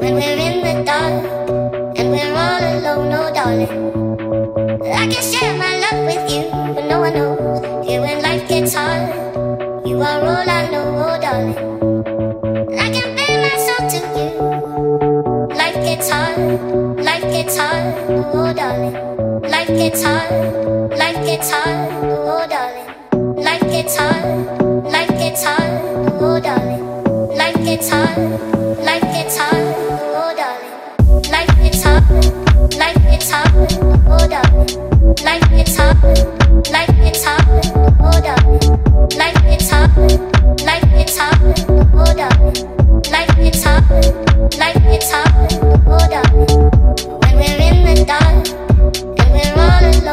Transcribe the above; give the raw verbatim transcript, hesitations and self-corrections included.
when we're in the dark and we're all alone, oh darling. I can share my love with you, but no one knows. Here when life gets hard, you are all I know, oh darling. I can bare my soul to you. Life gets hard, life gets hard, oh darling. Life gets hard, life gets hard, oh darling. Life gets hard.